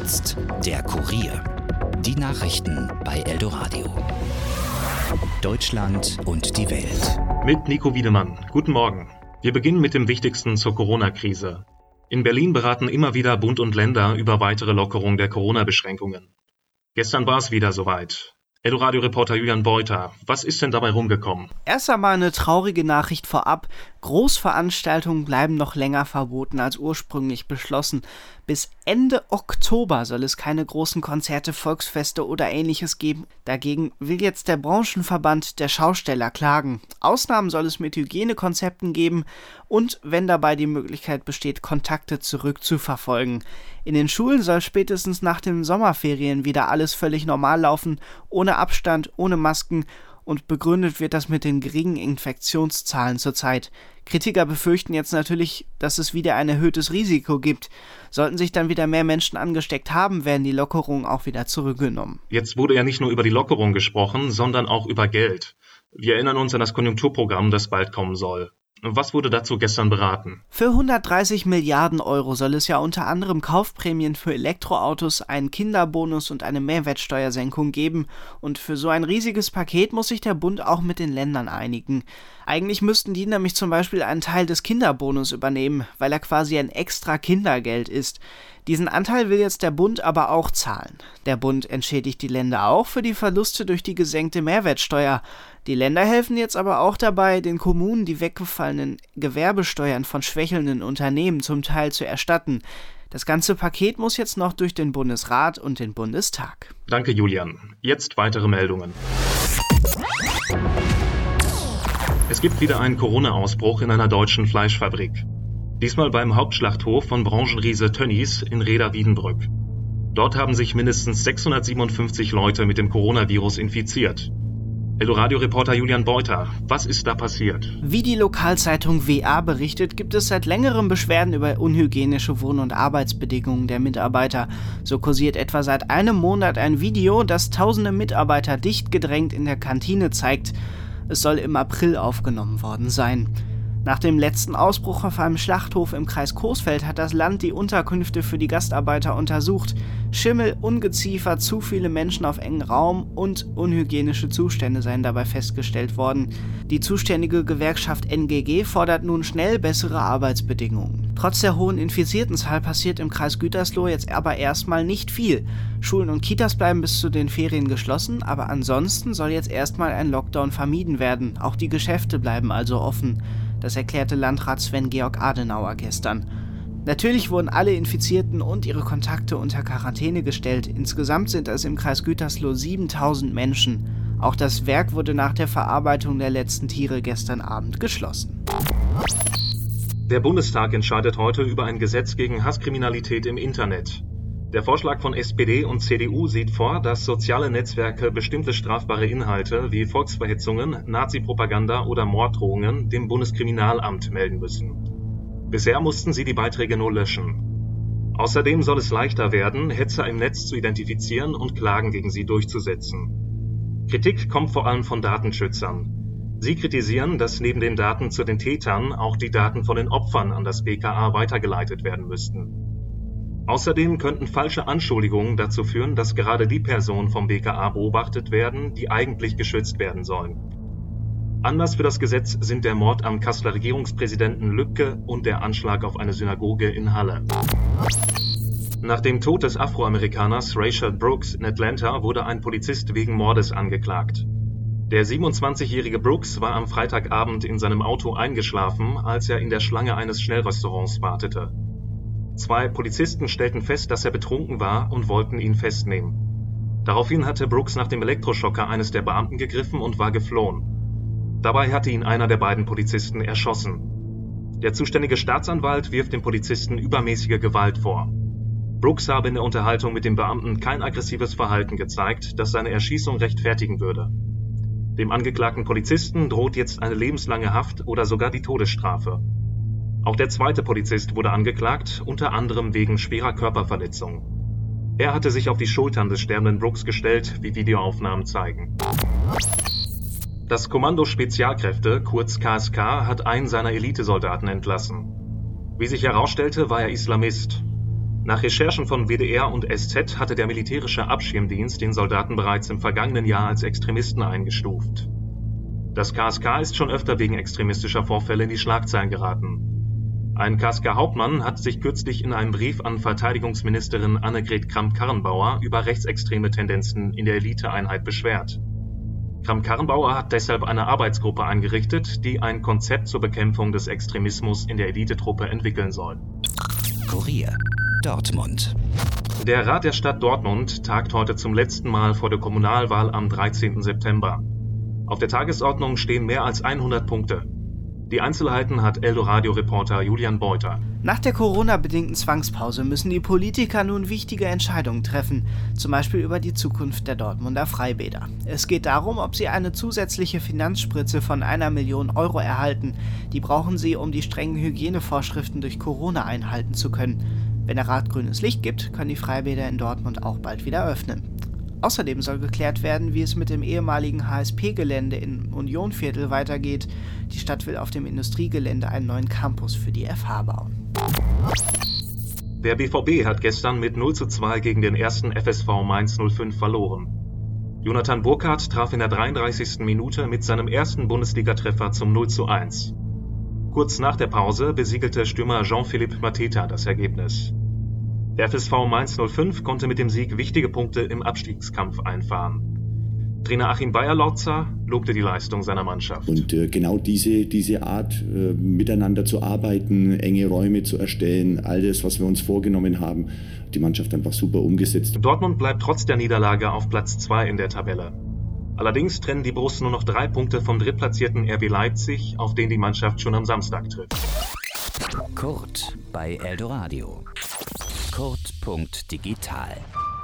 jetzt der Kurier. Die Nachrichten bei Eldoradio. Deutschland und die Welt. Mit Nico Wiedemann. Guten Morgen. Wir beginnen mit dem Wichtigsten zur Corona-Krise. In Berlin beraten immer wieder Bund und Länder über weitere Lockerung der Corona-Beschränkungen. Gestern war es wieder soweit. Eldoradio-Reporter Julian Beuter, was ist denn dabei rumgekommen? Erst einmal eine traurige Nachricht vorab. Großveranstaltungen bleiben noch länger verboten als ursprünglich beschlossen. Bis Ende Oktober soll es keine großen Konzerte, Volksfeste oder Ähnliches geben. Dagegen will jetzt der Branchenverband der Schausteller klagen. Ausnahmen soll es mit Hygienekonzepten geben und, wenn dabei die Möglichkeit besteht, Kontakte zurückzuverfolgen. In den Schulen soll spätestens nach den Sommerferien wieder alles völlig normal laufen, ohne Abstand, ohne Masken, und begründet wird das mit den geringen Infektionszahlen zurzeit. Kritiker befürchten jetzt natürlich, dass es wieder ein erhöhtes Risiko gibt. Sollten sich dann wieder mehr Menschen angesteckt haben, werden die Lockerungen auch wieder zurückgenommen. Jetzt wurde ja nicht nur über die Lockerung gesprochen, sondern auch über Geld. Wir erinnern uns an das Konjunkturprogramm, das bald kommen soll. Was wurde dazu gestern beraten? Für 130 Milliarden Euro soll es ja unter anderem Kaufprämien für Elektroautos, einen Kinderbonus und eine Mehrwertsteuersenkung geben. Und für so ein riesiges Paket muss sich der Bund auch mit den Ländern einigen. Eigentlich müssten die nämlich zum Beispiel einen Teil des Kinderbonus übernehmen, weil er quasi ein extra Kindergeld ist. Diesen Anteil will jetzt der Bund aber auch zahlen. Der Bund entschädigt die Länder auch für die Verluste durch die gesenkte Mehrwertsteuer. Die Länder helfen jetzt aber auch dabei, den Kommunen die weggefallenen Gewerbesteuern von schwächelnden Unternehmen zum Teil zu erstatten. Das ganze Paket muss jetzt noch durch den Bundesrat und den Bundestag. Danke, Julian. Jetzt weitere Meldungen. Es gibt wieder einen Corona-Ausbruch in einer deutschen Fleischfabrik. Diesmal beim Hauptschlachthof von Branchenriese Tönnies in Rheda-Wiedenbrück. Dort haben sich mindestens 657 Leute mit dem Coronavirus infiziert. Eldoradio-Reporter Julian Beuter, was ist da passiert? Wie die Lokalzeitung WA berichtet, gibt es seit längerem Beschwerden über unhygienische Wohn- und Arbeitsbedingungen der Mitarbeiter. So kursiert etwa seit einem Monat ein Video, das tausende Mitarbeiter dicht gedrängt in der Kantine zeigt. Es soll im April aufgenommen worden sein. Nach dem letzten Ausbruch auf einem Schlachthof im Kreis Coesfeld hat das Land die Unterkünfte für die Gastarbeiter untersucht. Schimmel, Ungeziefer, zu viele Menschen auf engen Raum und unhygienische Zustände seien dabei festgestellt worden. Die zuständige Gewerkschaft NGG fordert nun schnell bessere Arbeitsbedingungen. Trotz der hohen Infiziertenzahl passiert im Kreis Gütersloh jetzt aber erstmal nicht viel. Schulen und Kitas bleiben bis zu den Ferien geschlossen, aber ansonsten soll jetzt erstmal ein Lockdown vermieden werden. Auch die Geschäfte bleiben also offen. Das erklärte Landrat Sven-Georg Adenauer gestern. Natürlich wurden alle Infizierten und ihre Kontakte unter Quarantäne gestellt. Insgesamt sind es im Kreis Gütersloh 7000 Menschen. Auch das Werk wurde nach der Verarbeitung der letzten Tiere gestern Abend geschlossen. Der Bundestag entscheidet heute über ein Gesetz gegen Hasskriminalität im Internet. Der Vorschlag von SPD und CDU sieht vor, dass soziale Netzwerke bestimmte strafbare Inhalte wie Volksverhetzungen, Nazi-Propaganda oder Morddrohungen dem Bundeskriminalamt melden müssen. Bisher mussten sie die Beiträge nur löschen. Außerdem soll es leichter werden, Hetzer im Netz zu identifizieren und Klagen gegen sie durchzusetzen. Kritik kommt vor allem von Datenschützern. Sie kritisieren, dass neben den Daten zu den Tätern auch die Daten von den Opfern an das BKA weitergeleitet werden müssten. Außerdem könnten falsche Anschuldigungen dazu führen, dass gerade die Personen vom BKA beobachtet werden, die eigentlich geschützt werden sollen. Anlass für das Gesetz sind der Mord am Kasseler Regierungspräsidenten Lübke und der Anschlag auf eine Synagoge in Halle. Nach dem Tod des Afroamerikaners Rayshard Brooks in Atlanta wurde ein Polizist wegen Mordes angeklagt. Der 27-jährige Brooks war am Freitagabend in seinem Auto eingeschlafen, als er in der Schlange eines Schnellrestaurants wartete. 2 Polizisten stellten fest, dass er betrunken war und wollten ihn festnehmen. Daraufhin hatte Brooks nach dem Elektroschocker eines der Beamten gegriffen und war geflohen. Dabei hatte ihn einer der beiden Polizisten erschossen. Der zuständige Staatsanwalt wirft dem Polizisten übermäßige Gewalt vor. Brooks habe in der Unterhaltung mit dem Beamten kein aggressives Verhalten gezeigt, das seine Erschießung rechtfertigen würde. Dem angeklagten Polizisten droht jetzt eine lebenslange Haft oder sogar die Todesstrafe. Auch der zweite Polizist wurde angeklagt, unter anderem wegen schwerer Körperverletzung. Er hatte sich auf die Schultern des sterbenden Brooks gestellt, wie Videoaufnahmen zeigen. Das Kommando Spezialkräfte, kurz KSK, hat einen seiner Elitesoldaten entlassen. Wie sich herausstellte, war er Islamist. Nach Recherchen von WDR und SZ hatte der militärische Abschirmdienst den Soldaten bereits im vergangenen Jahr als Extremisten eingestuft. Das KSK ist schon öfter wegen extremistischer Vorfälle in die Schlagzeilen geraten. Ein KSK-Hauptmann hat sich kürzlich in einem Brief an Verteidigungsministerin Annegret Kramp-Karrenbauer über rechtsextreme Tendenzen in der Eliteeinheit beschwert. Kramp-Karrenbauer hat deshalb eine Arbeitsgruppe eingerichtet, die ein Konzept zur Bekämpfung des Extremismus in der Elitetruppe entwickeln soll. Kurier, Dortmund. Der Rat der Stadt Dortmund tagt heute zum letzten Mal vor der Kommunalwahl am 13. September. Auf der Tagesordnung stehen mehr als 100 Punkte. Die Einzelheiten hat Eldoradio-Reporter Julian Beuter. Nach der Corona-bedingten Zwangspause müssen die Politiker nun wichtige Entscheidungen treffen, zum Beispiel über die Zukunft der Dortmunder Freibäder. Es geht darum, ob sie eine zusätzliche Finanzspritze von 1 Million Euro erhalten. Die brauchen sie, um die strengen Hygienevorschriften durch Corona einhalten zu können. Wenn der Rat grünes Licht gibt, können die Freibäder in Dortmund auch bald wieder öffnen. Außerdem soll geklärt werden, wie es mit dem ehemaligen HSP-Gelände im Unionviertel weitergeht. Die Stadt will auf dem Industriegelände einen neuen Campus für die FH bauen. Der BVB hat gestern mit 0:2 gegen den ersten FSV Mainz 05 verloren. Jonathan Burkhardt traf in der 33. Minute mit seinem ersten Bundesligatreffer zum 0:1. Kurz nach der Pause besiegelte Stürmer Jean-Philippe Mateta das Ergebnis. Der FSV Mainz 05 konnte mit dem Sieg wichtige Punkte im Abstiegskampf einfahren. Trainer Achim Beierlotzer lobte die Leistung seiner Mannschaft. Und genau diese Art, miteinander zu arbeiten, enge Räume zu erstellen, all das, was wir uns vorgenommen haben, die Mannschaft einfach super umgesetzt. Dortmund bleibt trotz der Niederlage auf Platz 2 in der Tabelle. Allerdings trennen die Borussen nur noch 3 Punkte vom drittplatzierten RB Leipzig, auf den die Mannschaft schon am Samstag trifft. Kurt bei Eldoradio. Kurt.digital